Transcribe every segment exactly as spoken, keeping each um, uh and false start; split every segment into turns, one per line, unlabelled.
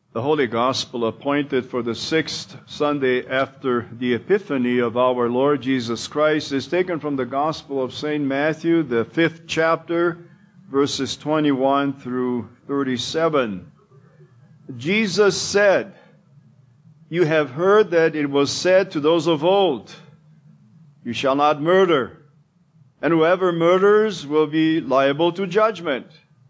The Holy Gospel appointed for the sixth Sunday after the Epiphany of our Lord Jesus Christ is taken from the Gospel of Saint Matthew, the fifth chapter, verses twenty-one through thirty-seven. Jesus said, "You have heard that it was said to those of old, 'You shall not murder, and whoever murders will be liable to judgment.'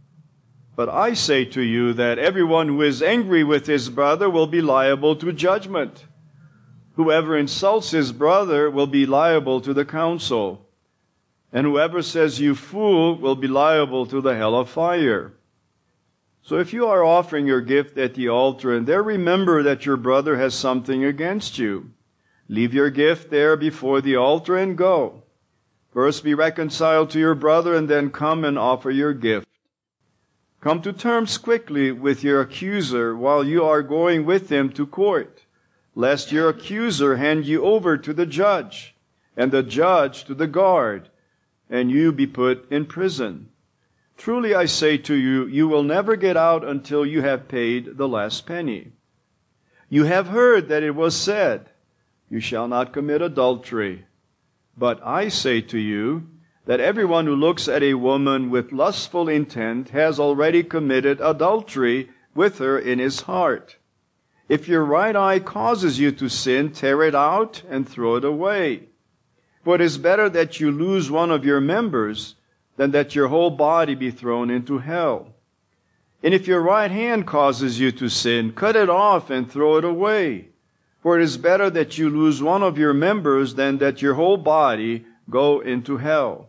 But I say to you that everyone who is angry with his brother will be liable to judgment. Whoever insults his brother will be liable to the council. And whoever says 'you fool' will be liable to the hell of fire. So if you are offering your gift at the altar and there remember that your brother has something against you, leave your gift there before the altar and go. First be reconciled to your brother and then come and offer your gift. Come to terms quickly with your accuser while you are going with him to court, lest your accuser hand you over to the judge, and the judge to the guard, and you be put in prison. Truly I say to you, you will never get out until you have paid the last penny. You have heard that it was said, 'You shall not commit adultery.' But I say to you that everyone who looks at a woman with lustful intent has already committed adultery with her in his heart. If your right eye causes you to sin, tear it out and throw it away. For it is better that you lose one of your members than that your whole body be thrown into hell. And if your right hand causes you to sin, cut it off and throw it away. For it is better that you lose one of your members than that your whole body go into hell.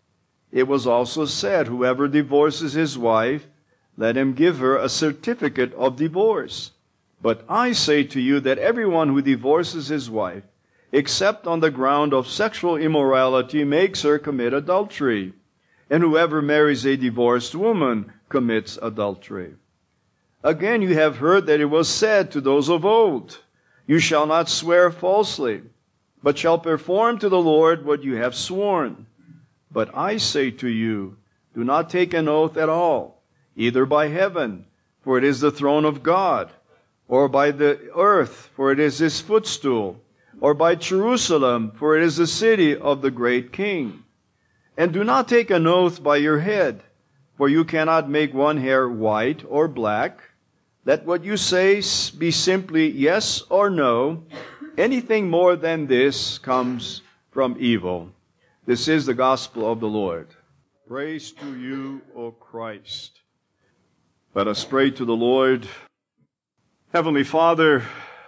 It was also said, whoever divorces his wife, let him give her a certificate of divorce. But I say to you that everyone who divorces his wife, except on the ground of sexual immorality, makes her commit adultery. And whoever marries a divorced woman commits adultery. Again, you have heard that it was said to those of old, 'You shall not swear falsely, but shall perform to the Lord what you have sworn.' But I say to you, do not take an oath at all, either by heaven, for it is the throne of God, or by the earth, for it is his footstool, or by Jerusalem, for it is the city of the great King. And do not take an oath by your head, for you cannot make one hair white or black. Let what you say be simply yes or no. Anything more than this comes from evil." This is the gospel of the Lord. Praise to you, O Christ. Let us pray to the Lord. Heavenly Father,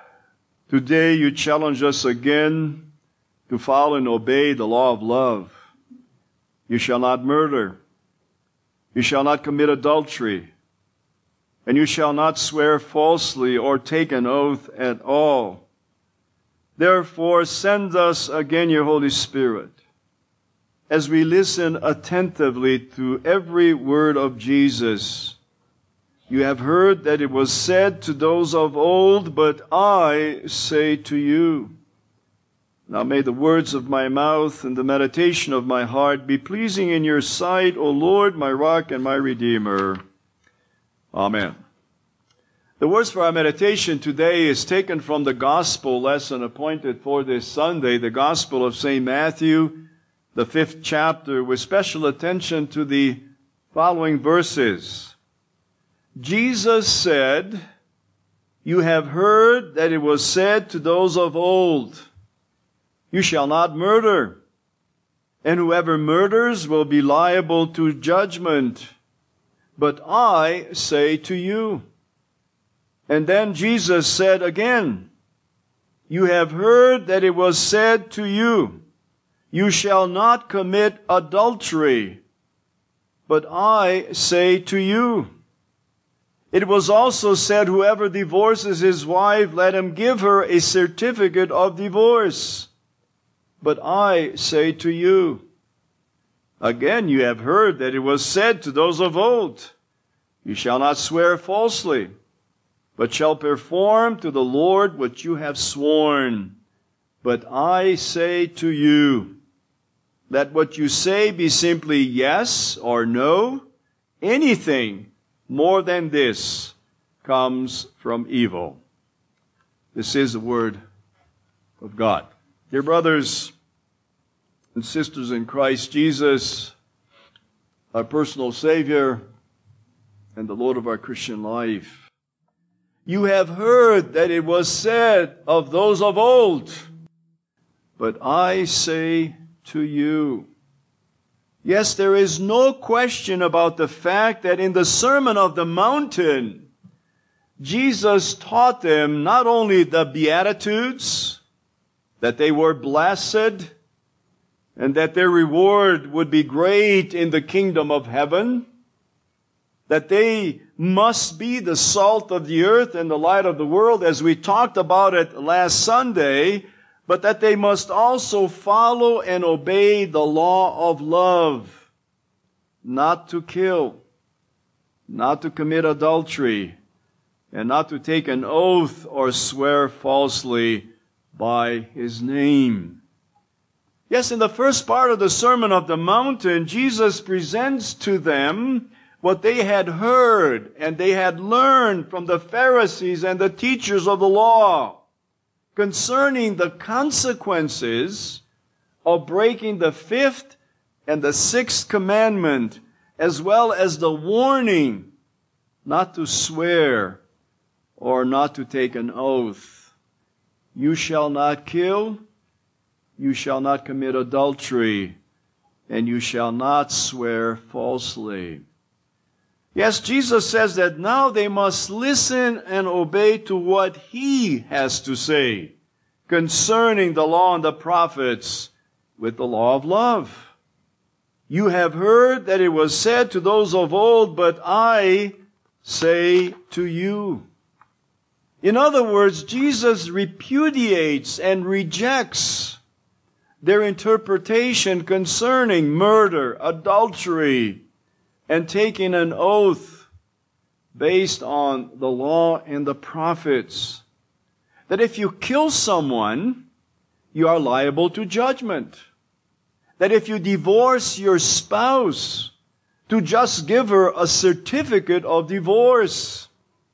today you challenge us again to follow and obey the law of love. You shall not murder. You shall not commit adultery. And you shall not swear falsely or take an oath at all. Therefore, send us again your Holy Spirit, as we listen attentively to every word of Jesus. You have heard that it was said to those of old, but I say to you. Now may the words of my mouth and the meditation of my heart be pleasing in your sight, O Lord, my rock and my redeemer. Amen. The words for our meditation today is taken from the gospel lesson appointed for this Sunday, the Gospel of Saint Matthew, the fifth chapter, with special attention to the following verses. Jesus said, "You have heard that it was said to those of old, 'You shall not murder, and whoever murders will be liable to judgment.' But I say to you." And then Jesus said again, "You have heard that it was said to you, 'You shall not commit adultery.' But I say to you." It was also said, "Whoever divorces his wife, let him give her a certificate of divorce." But I say to you. Again, you have heard that it was said to those of old, "You shall not swear falsely, but shall perform to the Lord what you have sworn." But I say to you, let what you say be simply yes or no. Anything more than this comes from evil. This is the word of God. Dear brothers and sisters in Christ Jesus, our personal Savior and the Lord of our Christian life, you have heard that it was said of those of old, but I say to you. Yes, there is no question about the fact that in the Sermon of the Mountain, Jesus taught them not only the Beatitudes, that they were blessed, and that their reward would be great in the kingdom of heaven, that they must be the salt of the earth and the light of the world, as we talked about it last Sunday, but that they must also follow and obey the law of love, not to kill, not to commit adultery, and not to take an oath or swear falsely by His name. Yes, in the first part of the Sermon of the Mountain, Jesus presents to them what they had heard and they had learned from the Pharisees and the teachers of the law concerning the consequences of breaking the fifth and the sixth commandment, as well as the warning not to swear or not to take an oath. You shall not kill, you shall not commit adultery, and you shall not swear falsely. Yes, Jesus says that now they must listen and obey to what He has to say concerning the law and the prophets with the law of love. You have heard that it was said to those of old, but I say to you. In other words, Jesus repudiates and rejects their interpretation concerning murder, adultery, and taking an oath based on the law and the prophets. That if you kill someone, you are liable to judgment. That if you divorce your spouse, to just give her a certificate of divorce.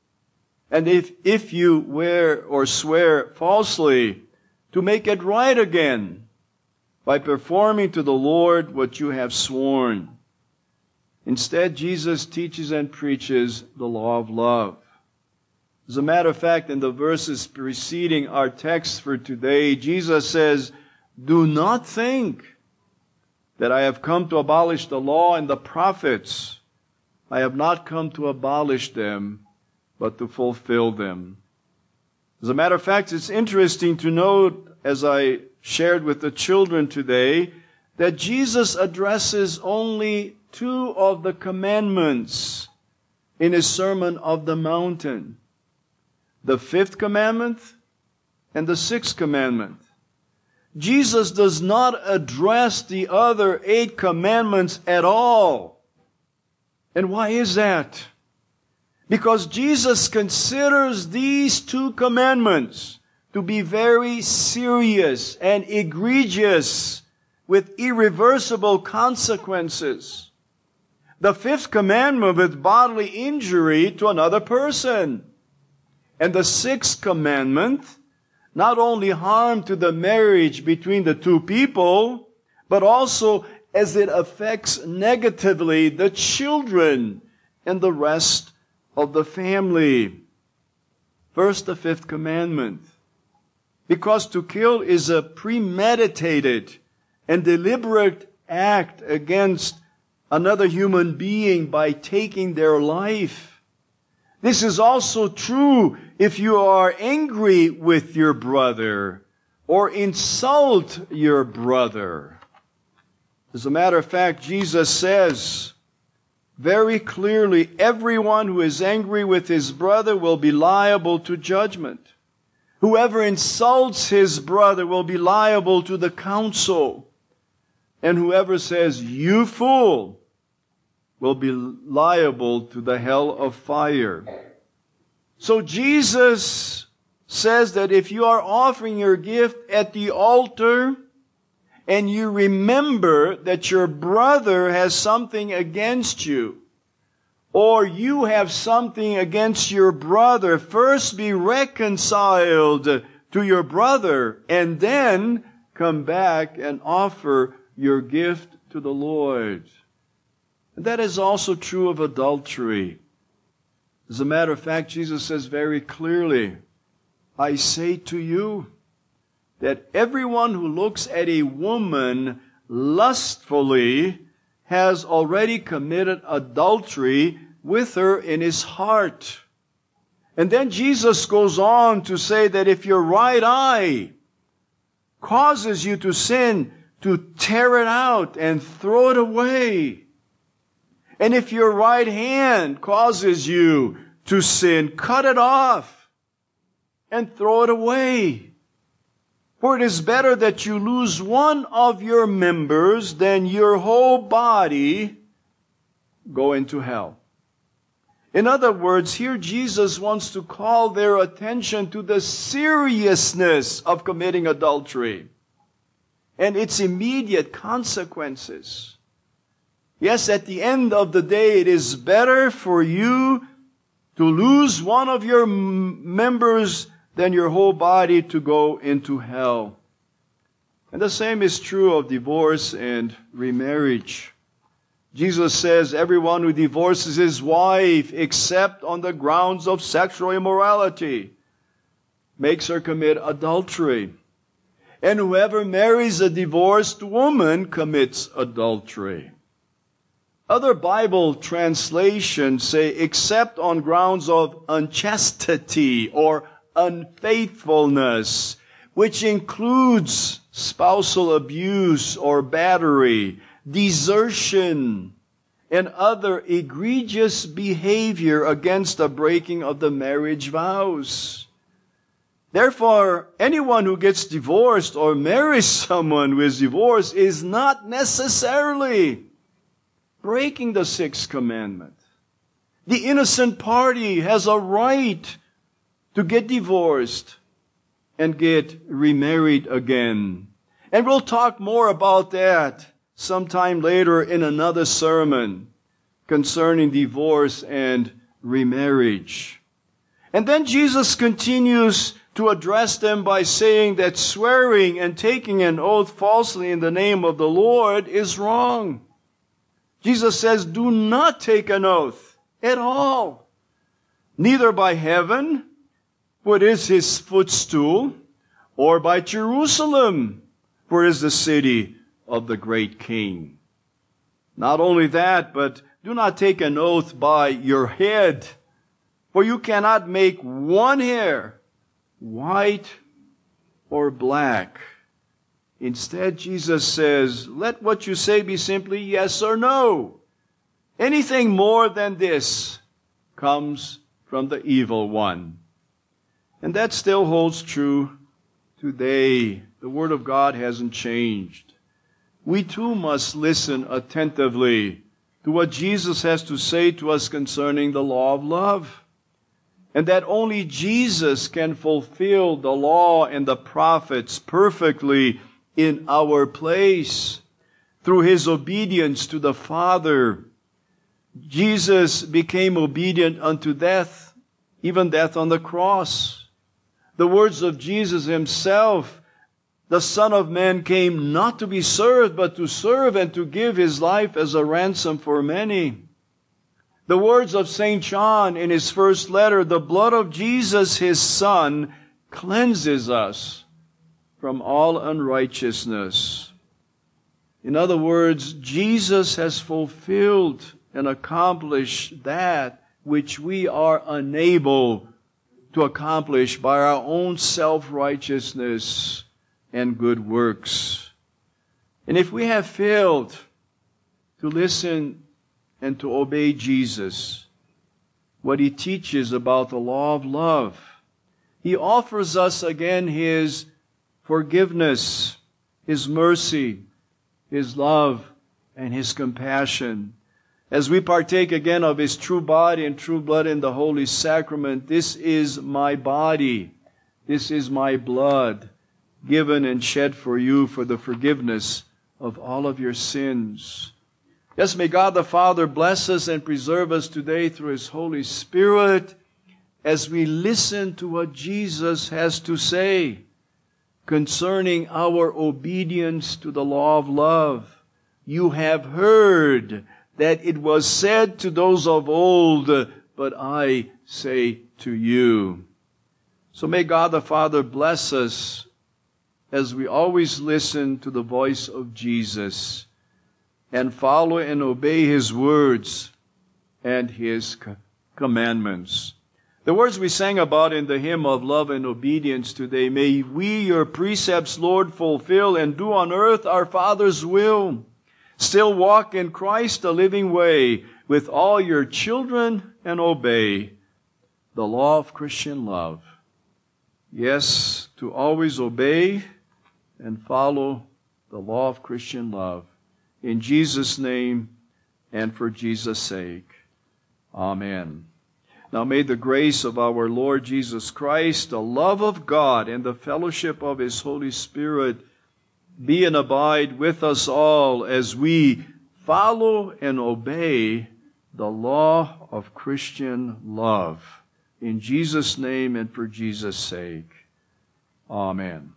And if, if you wear or swear falsely, to make it right again by performing to the Lord what you have sworn. Instead, Jesus teaches and preaches the law of love. As a matter of fact, in the verses preceding our text for today, Jesus says, "Do not think that I have come to abolish the law and the prophets. I have not come to abolish them, but to fulfill them." As a matter of fact, it's interesting to note, as I shared with the children today, that Jesus addresses only two of the commandments in His Sermon of the Mountain. The fifth commandment and the sixth commandment. Jesus does not address the other eight commandments at all. And why is that? Because Jesus considers these two commandments to be very serious and egregious with irreversible consequences. The fifth commandment with bodily injury to another person. And the sixth commandment not only harm to the marriage between the two people, but also as it affects negatively the children and the rest of the family. First, the fifth commandment. Because to kill is a premeditated and deliberate act against another human being by taking their life. This is also true if you are angry with your brother or insult your brother. As a matter of fact, Jesus says very clearly, everyone who is angry with his brother will be liable to judgment. Whoever insults his brother will be liable to the council. And whoever says, "You fool," will be liable to the hell of fire. So Jesus says that if you are offering your gift at the altar and you remember that your brother has something against you, or you have something against your brother, first be reconciled to your brother, and then come back and offer your gift to the Lord. And that is also true of adultery. As a matter of fact, Jesus says very clearly, I say to you that everyone who looks at a woman lustfully has already committed adultery with her in his heart. And then Jesus goes on to say that if your right eye causes you to sin, to tear it out and throw it away. And if your right hand causes you to sin, cut it off and throw it away. For it is better that you lose one of your members than your whole body go into hell. In other words, here Jesus wants to call their attention to the seriousness of committing adultery and its immediate consequences. Yes, at the end of the day, it is better for you to lose one of your m- members than your whole body to go into hell. And the same is true of divorce and remarriage. Jesus says everyone who divorces his wife except on the grounds of sexual immorality makes her commit adultery. And whoever marries a divorced woman commits adultery. Other Bible translations say except on grounds of unchastity or unfaithfulness, which includes spousal abuse or battery, desertion, and other egregious behavior against the breaking of the marriage vows. Therefore, anyone who gets divorced or marries someone who is divorced is not necessarily breaking the sixth commandment. The innocent party has a right to get divorced and get remarried again. And we'll talk more about that sometime later in another sermon concerning divorce and remarriage. And then Jesus continues to address them by saying that swearing and taking an oath falsely in the name of the Lord is wrong. Jesus says, do not take an oath at all, neither by heaven, for it is his footstool, or by Jerusalem, for it is the city of the great King. Not only that, but do not take an oath by your head, for you cannot make one hair white or black. Instead, Jesus says, let what you say be simply yes or no. Anything more than this comes from the evil one. And that still holds true today. The Word of God hasn't changed. We too must listen attentively to what Jesus has to say to us concerning the law of love. And that only Jesus can fulfill the law and the prophets perfectly in our place. Through his obedience to the Father, Jesus became obedient unto death, even death on the cross. The words of Jesus himself, the Son of Man came not to be served, but to serve and to give his life as a ransom for many. The words of Saint John in his first letter, the blood of Jesus, his Son, cleanses us from all unrighteousness. In other words, Jesus has fulfilled and accomplished that which we are unable to accomplish by our own self-righteousness and good works. And if we have failed to listen and to obey Jesus, what he teaches about the law of love, he offers us again his forgiveness, his mercy, his love, and his compassion. As we partake again of his true body and true blood in the Holy Sacrament, this is my body, this is my blood, given and shed for you for the forgiveness of all of your sins. Yes, may God the Father bless us and preserve us today through His Holy Spirit as we listen to what Jesus has to say concerning our obedience to the law of love. You have heard that it was said to those of old, but I say to you. So may God the Father bless us as we always listen to the voice of Jesus and follow and obey His words and His commandments. The words we sang about in the hymn of love and obedience today, may we your precepts, Lord, fulfill and do on earth our Father's will. Still walk in Christ the living way with all your children and obey the law of Christian love. Yes, to always obey and follow the law of Christian love. In Jesus' name and for Jesus' sake. Amen. Now may the grace of our Lord Jesus Christ, the love of God, and the fellowship of His Holy Spirit be and abide with us all as we follow and obey the law of Christian love. In Jesus' name and for Jesus' sake. Amen.